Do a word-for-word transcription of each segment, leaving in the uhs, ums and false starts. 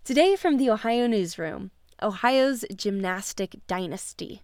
Today from the Ohio Newsroom, Ohio's gymnastic dynasty.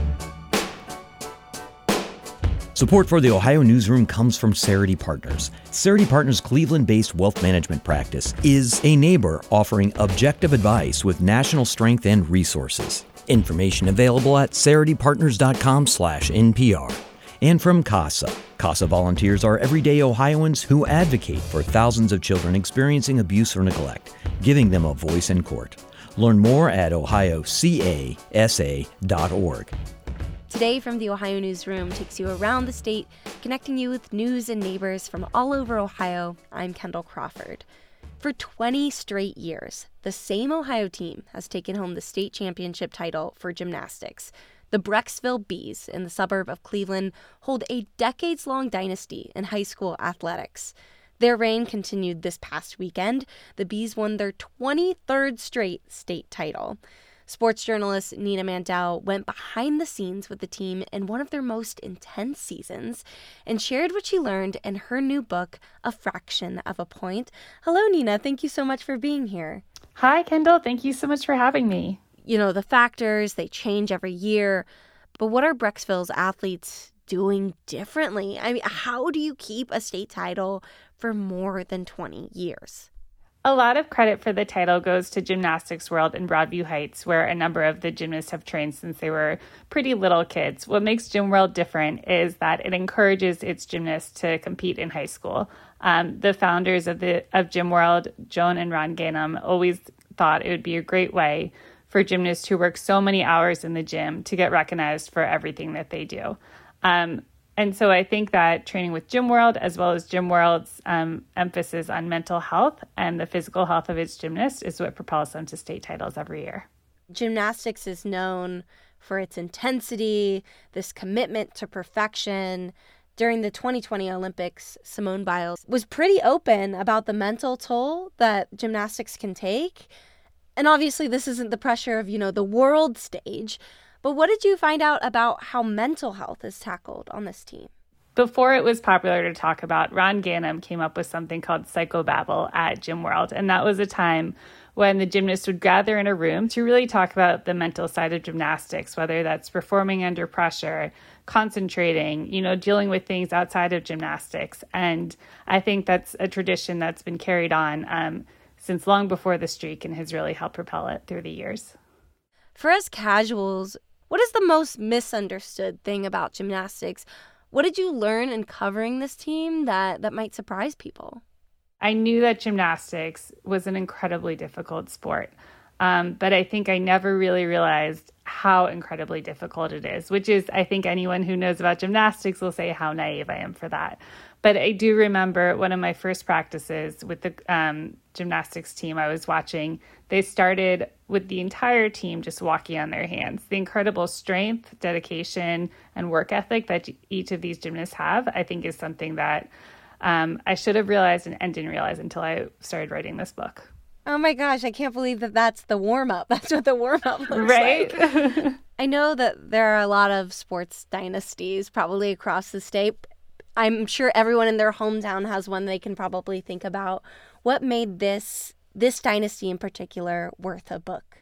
Support for the Ohio Newsroom comes from Cerity Partners. Cerity Partners' Cleveland-based wealth management practice is a neighbor offering objective advice with national strength and resources. Information available at ceritypartners.com slash NPR. And from CASA. CASA volunteers are everyday Ohioans who advocate for thousands of children experiencing abuse or neglect, giving them a voice in court. Learn more at ohio c a s a dot org. Today from the Ohio Newsroom takes you around the state, connecting you with news and neighbors from all over Ohio. I'm Kendall Crawford. For twenty straight years, the same Ohio team has taken home the state championship title for gymnastics. The Brecksville Bees in the suburb of Cleveland hold a decades-long dynasty in high school athletics. Their reign continued this past weekend. The Bees won their twenty-third straight state title. Sports journalist Nina Mandel went behind the scenes with the team in one of their most intense seasons and shared what she learned in her new book, A Fraction of a Point. Hello, Nina. Thank you so much for being here. Hi, Kendall. Thank you so much for having me. You know, the factors, they change every year, but what are Brecksville's athletes doing differently? I mean, how do you keep a state title for more than twenty years? A lot of credit for the title goes to Gymnastics World in Broadview Heights, where a number of the gymnasts have trained since they were pretty little kids. What makes Gym World different is that it encourages its gymnasts to compete in high school. Um, the founders of the of Gym World, Joan and Ron Gainham, always thought it would be a great way for gymnasts who work so many hours in the gym to get recognized for everything that they do. Um, and so I think that training with Gym World, as well as Gym World's um, emphasis on mental health and the physical health of its gymnasts, is what propels them to state titles every year. Gymnastics is known for its intensity, this commitment to perfection. During the twenty twenty Olympics, Simone Biles was pretty open about the mental toll that gymnastics can take. And obviously, this isn't the pressure of, you know, the world stage. But what did you find out about how mental health is tackled on this team? Before it was popular to talk about, Ron Gainham came up with something called Psychobabble at Gym World. And that was a time when the gymnasts would gather in a room to really talk about the mental side of gymnastics, whether that's performing under pressure, concentrating, you know, dealing with things outside of gymnastics. And I think that's a tradition that's been carried on um, since long before the streak and has really helped propel it through the years. For us casuals, what is the most misunderstood thing about gymnastics? What did you learn in covering this team that, that might surprise people? I knew that gymnastics was an incredibly difficult sport, um, but I think I never really realized how incredibly difficult it is, which is, I think anyone who knows about gymnastics will say how naive I am for that. But I do remember one of my first practices with the um, gymnastics team I was watching. They started with the entire team just walking on their hands. The incredible strength, dedication, and work ethic that each of these gymnasts have, I think, is something that um, I should have realized and, and didn't realize until I started writing this book. Oh my gosh, I can't believe that that's the warm-up. That's what the warm-up looks right? like. Right? I know that there are a lot of sports dynasties probably across the state. I'm sure everyone in their hometown has one they can probably think about. What made this this dynasty in particular worth a book?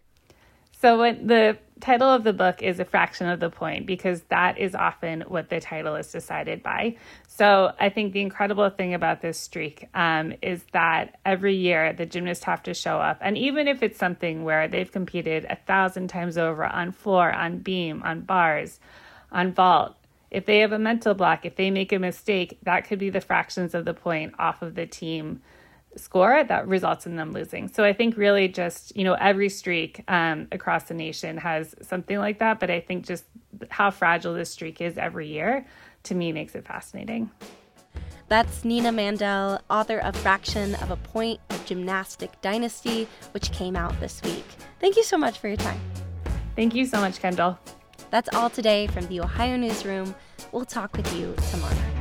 So what the title of the book is A Fraction of the Point, because that is often what the title is decided by. So I think the incredible thing about this streak um, is that every year the gymnasts have to show up. And even if it's something where they've competed a thousand times over on floor, on beam, on bars, on vault, if they have a mental block, if they make a mistake, that could be the fractions of the point off of the team score that results in them losing. So I think really just, you know, every streak um, across the nation has something like that. But I think just how fragile this streak is every year, to me, makes it fascinating. That's Nina Mandel, author of Fraction of a Point, A Gymnastic Dynasty, which came out this week. Thank you so much for your time. Thank you so much, Kendall. That's all today from the Ohio Newsroom. We'll talk with you tomorrow.